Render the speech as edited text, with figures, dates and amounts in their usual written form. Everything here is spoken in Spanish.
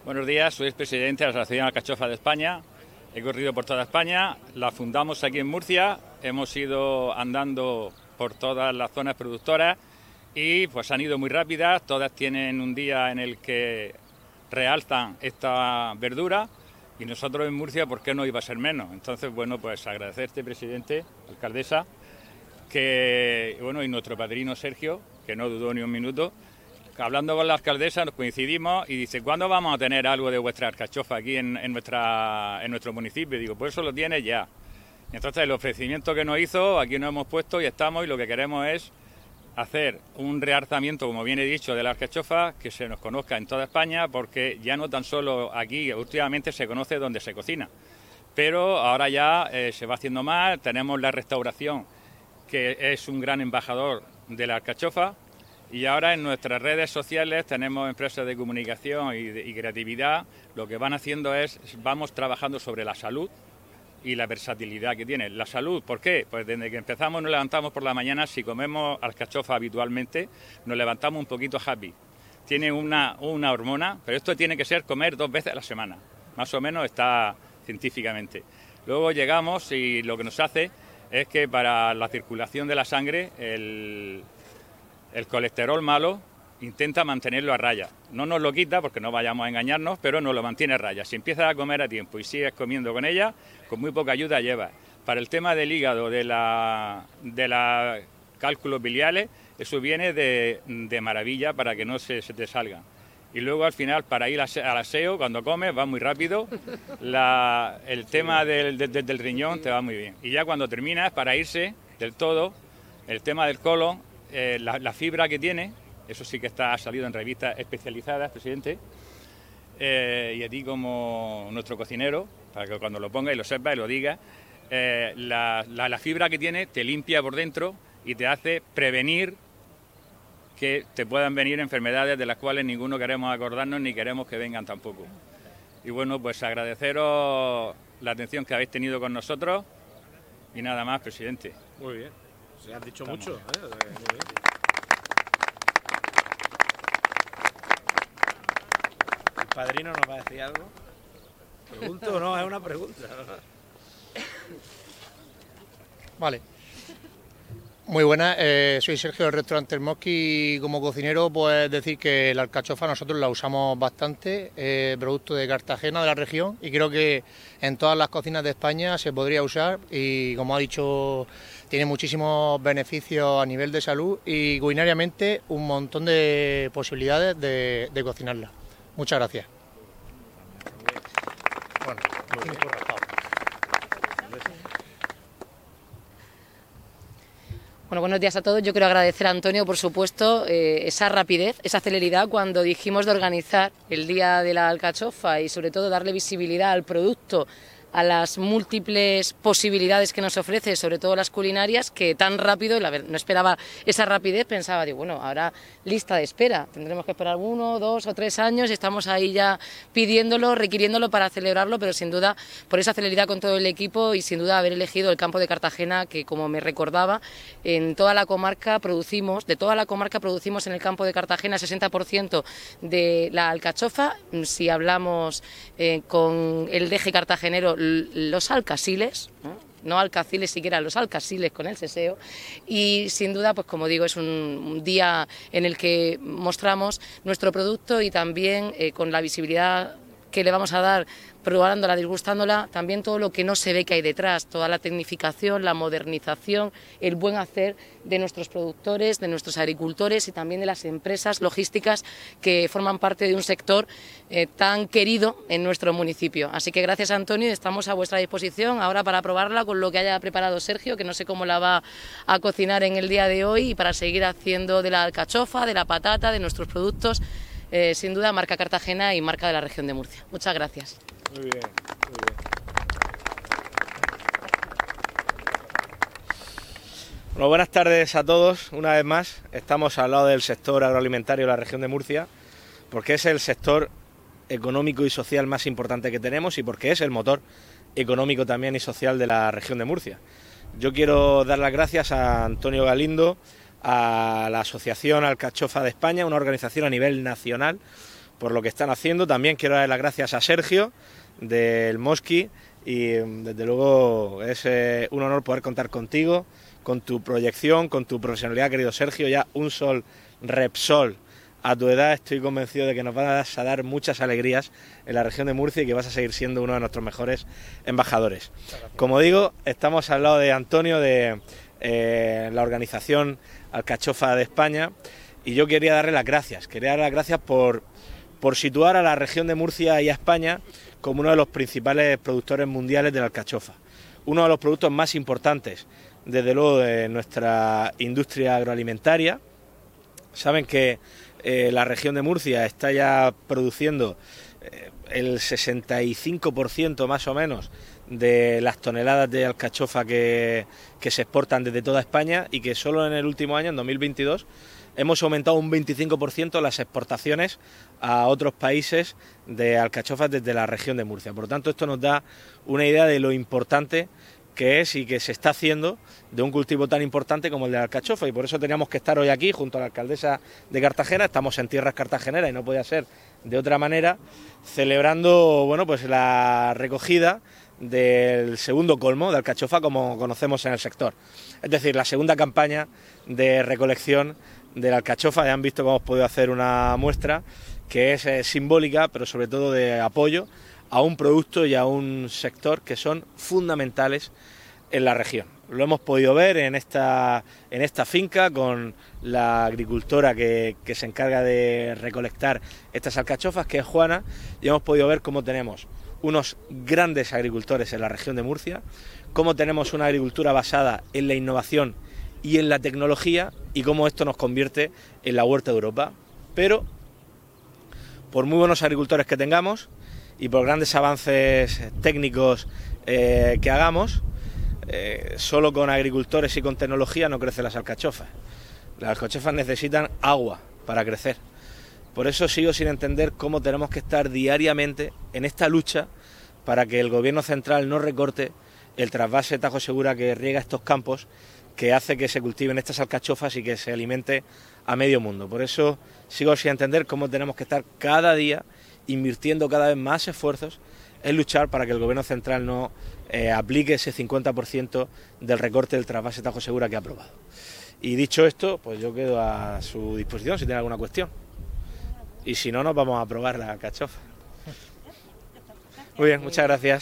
Buenos días, soy el presidente de la Asociación Alcachofa de España. He corrido por toda España, la fundamos aquí en Murcia, hemos ido andando por todas las zonas productoras y pues han ido muy rápidas, todas tienen un día en el que realzan esta verdura y nosotros en Murcia, ¿por qué no iba a ser menos? Entonces, bueno, pues agradecerte, presidente, alcaldesa, que bueno, y nuestro padrino Sergio, que no dudó ni un minuto. Hablando con la alcaldesa nos coincidimos y dice, ¿cuándo vamos a tener algo de vuestra alcachofa aquí en nuestro municipio? Y digo, pues eso lo tiene ya. Y entonces el ofrecimiento que nos hizo, aquí nos hemos puesto y estamos, y lo que queremos es hacer un realzamiento, como bien he dicho, de la alcachofa, que se nos conozca en toda España, porque ya no tan solo aquí, últimamente se conoce donde se cocina, pero ahora ya se va haciendo más. Tenemos la restauración, que es un gran embajador de la alcachofa. Y ahora en nuestras redes sociales tenemos empresas de comunicación y creatividad. Lo que van haciendo es, vamos trabajando sobre la salud y la versatilidad que tiene. La salud, ¿por qué? Pues desde que empezamos nos levantamos por la mañana, si comemos alcachofa habitualmente, nos levantamos un poquito happy. Tiene una hormona, pero esto tiene que ser comer 2 veces a la semana. Más o menos está científicamente. Luego llegamos y lo que nos hace es que para la circulación de la sangre, el colesterol malo intenta mantenerlo a raya. No nos lo quita porque no vayamos a engañarnos, pero nos lo mantiene a raya. Si empiezas a comer a tiempo y sigues comiendo con ella, con muy poca ayuda llevas. Para el tema del hígado, de la cálculos biliares, eso viene de maravilla para que no se te salgan. Y luego al final, para ir al aseo, cuando comes, va muy rápido. El tema del riñón te va muy bien. Y ya cuando terminas, para irse del todo, el tema del colon, la fibra que tiene, eso sí que ha salido en revistas especializadas, presidente, y a ti como nuestro cocinero, para que cuando lo ponga y lo sepa y lo diga, la fibra que tiene te limpia por dentro y te hace prevenir que te puedan venir enfermedades de las cuales ninguno queremos acordarnos ni queremos que vengan tampoco. Y bueno, pues agradeceros la atención que habéis tenido con nosotros y nada más, presidente. Muy bien. Se han dicho mucho, Muy bien. ¿El padrino nos va a decir algo? ¿Pregunto o no? Es una pregunta. Vale. Muy buenas, soy Sergio del restaurante El Mosqui y como cocinero pues decir que la alcachofa nosotros la usamos bastante, producto de Cartagena, de la región, y creo que en todas las cocinas de España se podría usar y como ha dicho tiene muchísimos beneficios a nivel de salud y culinariamente un montón de posibilidades de cocinarla. Muchas gracias. Bueno, Bueno, buenos días a todos. Yo quiero agradecer a Antonio, por supuesto, esa rapidez, esa celeridad cuando dijimos de organizar el Día de la Alcachofa y sobre todo darle visibilidad al producto, a las múltiples posibilidades que nos ofrece, sobre todo las culinarias, que tan rápido, no esperaba esa rapidez, pensaba, digo, bueno, ahora lista de espera, tendremos que esperar 1, 2 o 3 años, estamos ahí ya pidiéndolo, requiriéndolo para celebrarlo, pero sin duda por esa celeridad con todo el equipo y sin duda haber elegido el campo de Cartagena, que como me recordaba, en toda la comarca producimos, en el campo de Cartagena 60% de la alcachofa. Si hablamos con el deje cartagenero, los alcasiles, no alcaciles siquiera, los alcasiles con el seseo, y sin duda, pues como digo, es un día en el que mostramos nuestro producto y también con la visibilidad que le vamos a dar, probándola, disgustándola, también todo lo que no se ve que hay detrás, toda la tecnificación, la modernización, el buen hacer de nuestros productores, de nuestros agricultores y también de las empresas logísticas que forman parte de un sector tan querido en nuestro municipio. Así que gracias, Antonio, estamos a vuestra disposición ahora para probarla con lo que haya preparado Sergio, que no sé cómo la va a cocinar en el día de hoy, y para seguir haciendo de la alcachofa, de la patata, de nuestros productos, sin duda marca Cartagena y marca de la región de Murcia. Muchas gracias. Muy bien, muy bien. Bueno, buenas tardes a todos. Una vez más, estamos al lado del sector agroalimentario de la región de Murcia, porque es el sector económico y social más importante que tenemos y porque es el motor económico también y social de la región de Murcia. Yo quiero dar las gracias a Antonio Galindo, a la Asociación Alcachofa de España, una organización a nivel nacional, por lo que están haciendo. También quiero dar las gracias a Sergio del Mosqui y desde luego es un honor poder contar contigo, con tu proyección, con tu profesionalidad, querido Sergio. Ya un sol Repsol a tu edad, estoy convencido de que nos vas a dar muchas alegrías en la región de Murcia y que vas a seguir siendo uno de nuestros mejores embajadores. Como digo, estamos al lado de Antonio de la organización Alcachofa de España y yo quería darle las gracias. Por situar a la región de Murcia y a España como uno de los principales productores mundiales de la alcachofa. Uno de los productos más importantes, desde luego, de nuestra industria agroalimentaria. Saben que la región de Murcia está ya produciendo el 65% más o menos de las toneladas de alcachofa que se exportan desde toda España y que solo en el último año, en 2022, hemos aumentado un 25% las exportaciones a otros países de alcachofas desde la región de Murcia. Por lo tanto, esto nos da una idea de lo importante que es y que se está haciendo de un cultivo tan importante como el de la alcachofa, y por eso teníamos que estar hoy aquí junto a la alcaldesa de Cartagena. Estamos en tierras cartageneras y no podía ser de otra manera, celebrando pues la recogida del segundo colmo de alcachofa como conocemos en el sector, es decir, la segunda campaña de recolección de la alcachofa. Ya han visto cómo hemos podido hacer una muestra que es simbólica, pero sobre todo de apoyo a un producto y a un sector que son fundamentales en la región. Lo hemos podido ver en esta finca con la agricultora que se encarga de recolectar estas alcachofas, que es Juana, y hemos podido ver cómo tenemos unos grandes agricultores en la región de Murcia, cómo tenemos una agricultura basada en la innovación y en la tecnología, y cómo esto nos convierte en la huerta de Europa. Pero, por muy buenos agricultores que tengamos y por grandes avances técnicos que hagamos, solo con agricultores y con tecnología no crecen las alcachofas. Las alcachofas necesitan agua para crecer. Por eso sigo sin entender cómo tenemos que estar diariamente en esta lucha para que el gobierno central no recorte el trasvase Tajo Segura que riega estos campos, que hace que se cultiven estas alcachofas y que se alimente a medio mundo. Por eso sigo sin entender cómo tenemos que estar cada día invirtiendo cada vez más esfuerzos en luchar para que el gobierno central no aplique ese 50% del recorte del trasvase Tajo Segura que ha aprobado. Y dicho esto, pues yo quedo a su disposición si tiene alguna cuestión. Y si no, nos vamos a probar la alcachofa. Muy bien, muchas gracias.